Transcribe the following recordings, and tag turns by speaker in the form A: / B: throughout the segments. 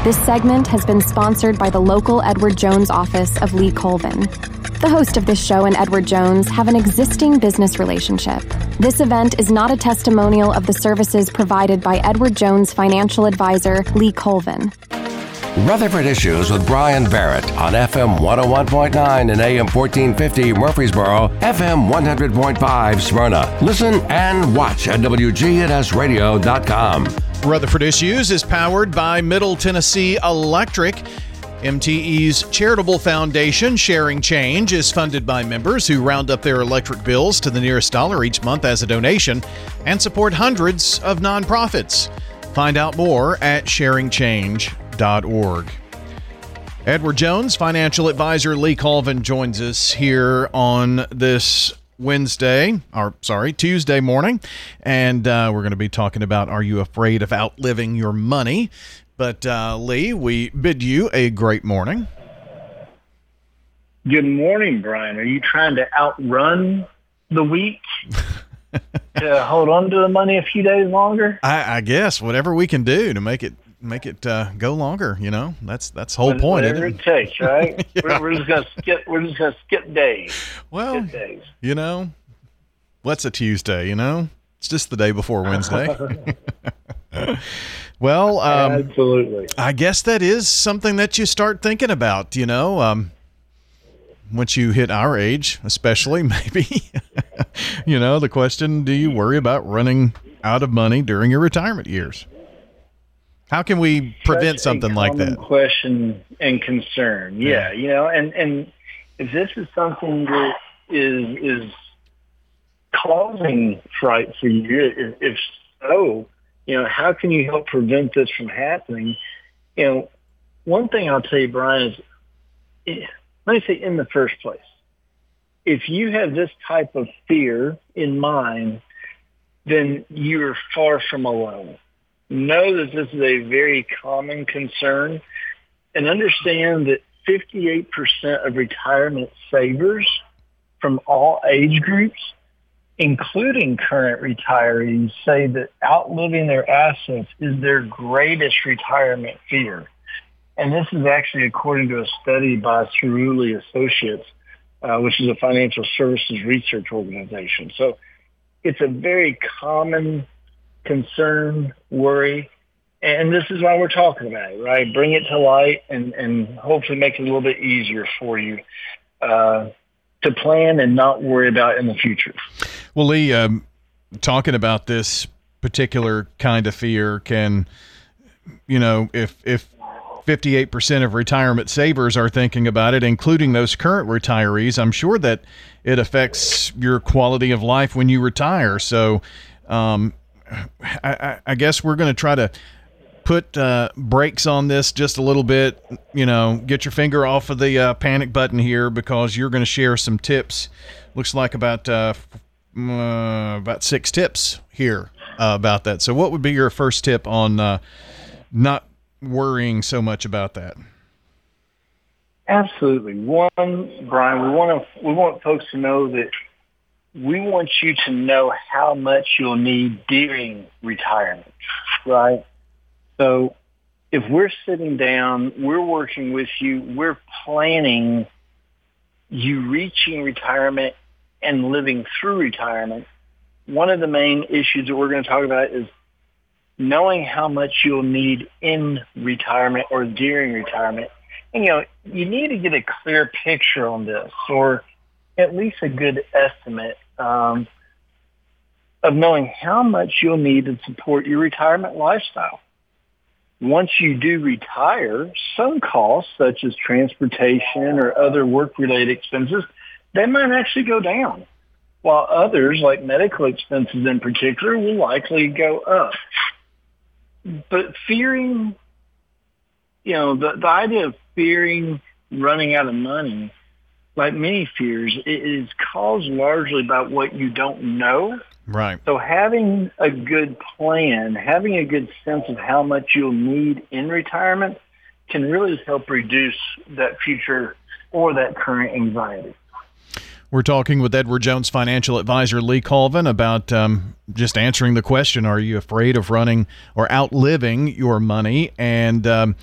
A: This segment has been sponsored by the local Edward Jones office of Lee Colvin. The host of this show and Edward Jones have an existing business relationship. This event is not a testimonial of the services provided by Edward Jones financial advisor Lee Colvin.
B: Rutherford Issues with Brian Barrett on FM 101.9 and AM 1450 Murfreesboro, FM 100.5 Smyrna. Listen and watch at WGNSradio.com.
C: Rutherford Issues is powered by Middle Tennessee Electric. MTE's charitable foundation, Sharing Change, is funded by members who round up their electric bills to the nearest dollar each month as a donation and support hundreds of nonprofits. Find out more at sharingchange.org. Edward Jones, financial advisor Lee Colvin, joins us here on this Tuesday morning, and we're going to be talking about, are you afraid of outliving your money? But Lee, we bid you a great morning.
D: Good morning, Brian. Are you trying to outrun the week to hold on to the money a few days longer?
C: I guess whatever we can do to make it go longer. You know, that's the whole point.
D: Whatever it takes, right?
C: Yeah.
D: We're just gonna skip days.
C: Well, you know, what's a Tuesday? You know, it's just the day before Wednesday. Well,
D: absolutely.
C: I guess that is something that you start thinking about. You know, once you hit our age, especially, maybe. You know, the question: do you worry about running out of money during your retirement years? How can we prevent something like that?
D: Question and concern. Yeah, you know, and if this is something that is causing fright for you, if so, you know, how can you help prevent this from happening? You know, one thing I'll tell you, Brian, is let me say in the first place, if you have this type of fear in mind, then you're far from alone. Know that this is a very common concern and understand that 58% of retirement savers from all age groups, including current retirees, say that outliving their assets is their greatest retirement fear. And this is actually according to a study by Cerulli Associates, which is a financial services research organization. So it's a very common concern, worry, and this is why we're talking about it, right? Bring it to light and hopefully make it a little bit easier for you to plan and not worry about in the future.
C: Well, Lee, talking about this particular kind of fear can, you know, if 58% of retirement savers are thinking about it, including those current retirees, I'm sure that it affects your quality of life when you retire. So, I guess we're going to try to put brakes on this just a little bit, you know, get your finger off of the panic button here, because you're going to share some tips. Looks like about 6 tips here about that. So what would be your first tip on not worrying so much about that?
D: Absolutely. One, Brian, we want folks to know that we want you to know how much you'll need during retirement, right? So if we're sitting down, we're working with you, we're planning you reaching retirement and living through retirement, one of the main issues that we're going to talk about is knowing how much you'll need in retirement or during retirement. And, you know, you need to get a clear picture on this, or at least a good estimate of knowing how much you'll need to support your retirement lifestyle. Once you do retire, some costs, such as transportation or other work-related expenses, they might actually go down, while others, like medical expenses in particular, will likely go up. But fearing, you know, the idea of fearing running out of money, like many fears, it is caused largely by what you don't know.
C: Right.
D: So having a good plan, having a good sense of how much you'll need in retirement can really help reduce that future or that current anxiety.
C: We're talking with Edward Jones financial advisor Lee Colvin about just answering the question, are you afraid of running or outliving your money? And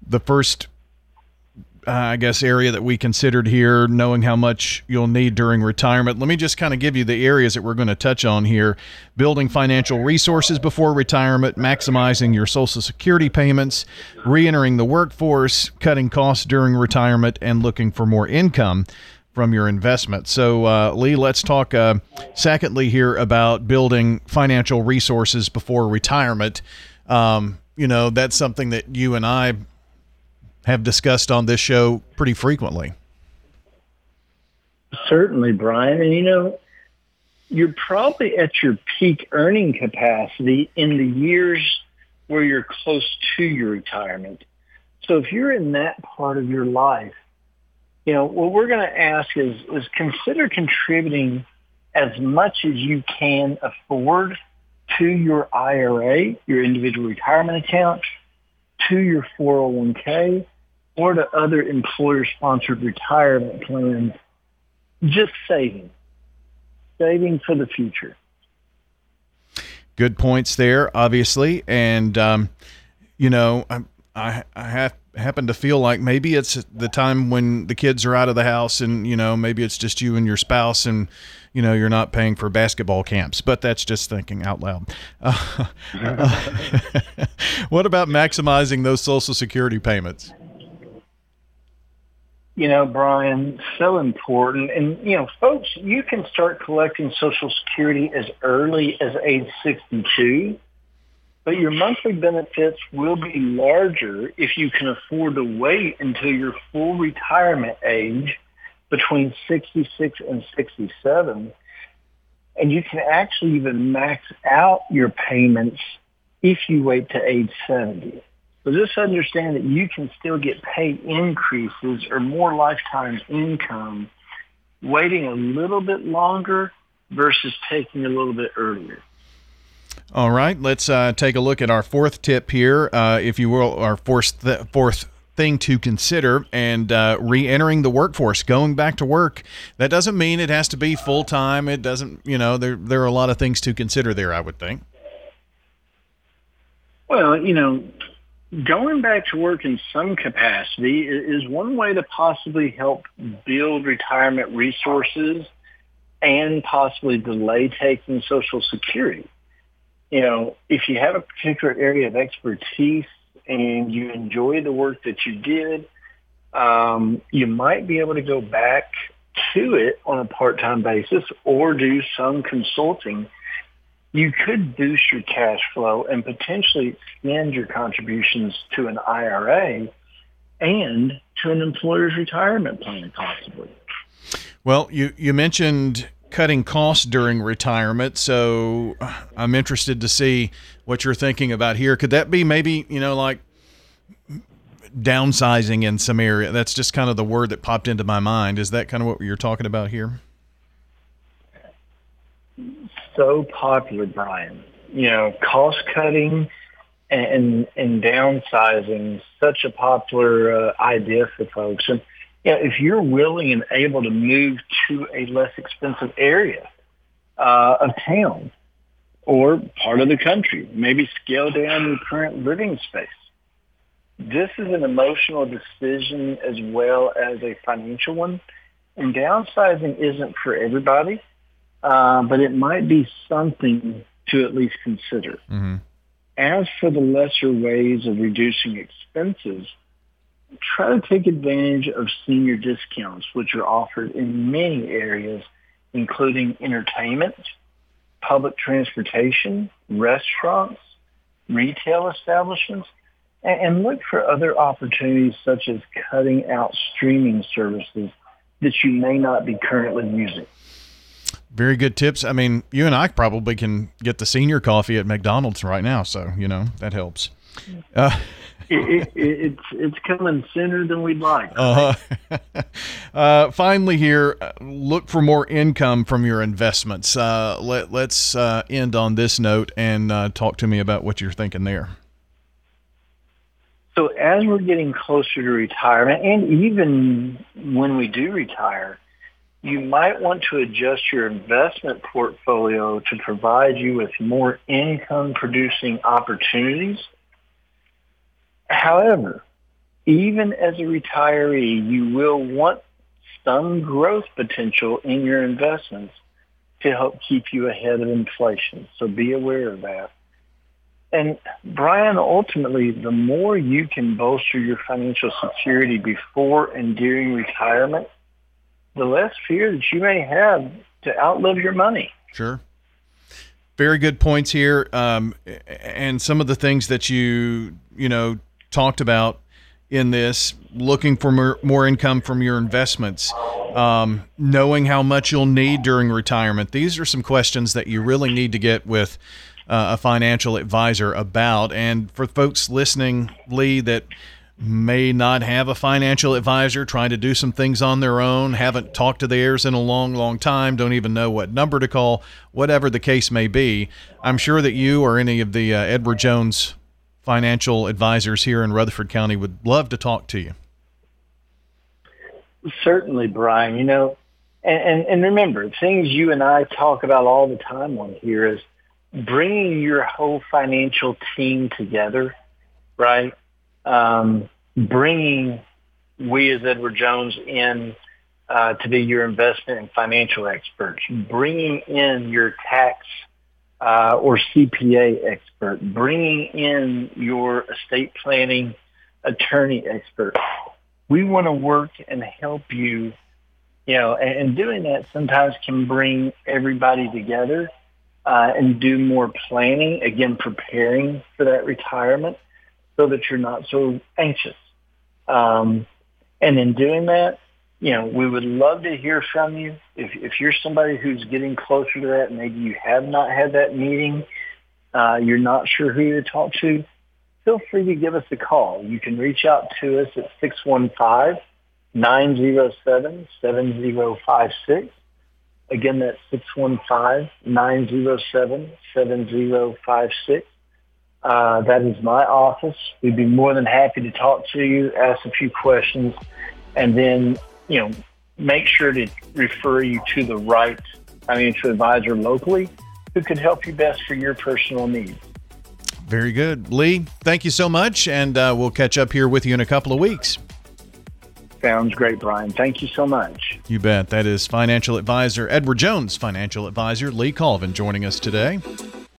C: the first I guess, area that we considered here, knowing how much you'll need during retirement. Let me just kind of give you the areas that we're going to touch on here. Building financial resources before retirement, maximizing your Social Security payments, re-entering the workforce, cutting costs during retirement, and looking for more income from your investment. So, Lee, let's talk secondly here about building financial resources before retirement. That's something that you and I have discussed on this show pretty frequently.
D: Certainly, Brian. And, you're probably at your peak earning capacity in the years where you're close to your retirement. So if you're in that part of your life, what we're going to ask is consider contributing as much as you can afford to your IRA, your individual retirement account, to your 401k, or to other employer-sponsored retirement plans, just saving for the future.
C: Good points there, obviously. And, I happen to feel like maybe it's the time when the kids are out of the house and, maybe it's just you and your spouse and, you're not paying for basketball camps, but that's just thinking out loud. What about maximizing those Social Security payments?
D: Brian, so important. And, folks, you can start collecting Social Security as early as age 62, but your monthly benefits will be larger if you can afford to wait until your full retirement age between 66 and 67. And you can actually even max out your payments if you wait to age 70. So just understand that you can still get pay increases or more lifetime income waiting a little bit longer versus taking a little bit earlier.
C: All right, let's take a look at our fourth tip here, if you will, our fourth thing to consider, and re-entering the workforce, going back to work. That doesn't mean it has to be full-time. It doesn't, there are a lot of things to consider there, I would think.
D: Well, going back to work in some capacity is one way to possibly help build retirement resources and possibly delay taking Social Security. If you have a particular area of expertise and you enjoy the work that you did, you might be able to go back to it on a part-time basis or do some consulting. You could boost your cash flow and potentially extend your contributions to an IRA and to an employer's retirement plan, possibly.
C: Well, you mentioned cutting costs during retirement, so I'm interested to see what you're thinking about here. Could that be maybe, like downsizing in some area? That's just kind of the word that popped into my mind. Is that kind of what you're talking about here?
D: So popular, Brian. Cost cutting and downsizing, such a popular idea for folks. And if you're willing and able to move to a less expensive area of town or part of the country, maybe scale down your current living space. This is an emotional decision as well as a financial one. And downsizing isn't for everybody. But it might be something to at least consider. Mm-hmm. As for the lesser ways of reducing expenses, try to take advantage of senior discounts, which are offered in many areas, including entertainment, public transportation, restaurants, retail establishments, and look for other opportunities such as cutting out streaming services that you may not be currently using.
C: Very good tips. I mean, you and I probably can get the senior coffee at McDonald's right now, so that helps.
D: It's coming sooner than we'd like.
C: Finally, here, look for more income from your investments. Let's end on this note and talk to me about what you're thinking there.
D: So, as we're getting closer to retirement, and even when we do retire, you might want to adjust your investment portfolio to provide you with more income-producing opportunities. However, even as a retiree, you will want some growth potential in your investments to help keep you ahead of inflation. So be aware of that. And Brian, ultimately, the more you can bolster your financial security before and during retirement, the less fear that you may have to outlive your money.
C: Sure. Very good points here. And some of the things that you talked about in this, looking for more income from your investments, knowing how much you'll need during retirement. These are some questions that you really need to get with a financial advisor about. And for folks listening, Lee, that may not have a financial advisor, trying to do some things on their own, haven't talked to theirs in a long, long time, don't even know what number to call, whatever the case may be, I'm sure that you or any of the Edward Jones financial advisors here in Rutherford County would love to talk to you.
D: Certainly, Brian. And remember, things you and I talk about all the time on here is bringing your whole financial team together, right? Bringing we as Edward Jones in to be your investment and financial experts, bringing in your tax or CPA expert, bringing in your estate planning attorney expert. We want to work and help you, and doing that sometimes can bring everybody together and do more planning, again, preparing for that retirement so that you're not so anxious. And in doing that, we would love to hear from you. If you're somebody who's getting closer to that, maybe you have not had that meeting, you're not sure who to talk to, feel free to give us a call. You can reach out to us at 615-907-7056. Again, that's 615-907-7056. That is my office. We'd be more than happy to talk to you, ask a few questions, and then, make sure to refer you to the right financial advisor locally who could help you best for your personal needs.
C: Very good. Lee, thank you so much, and we'll catch up here with you in a couple of weeks.
D: Sounds great, Brian. Thank you so much.
C: You bet. That is financial advisor, Edward Jones financial advisor, Lee Colvin, joining us today.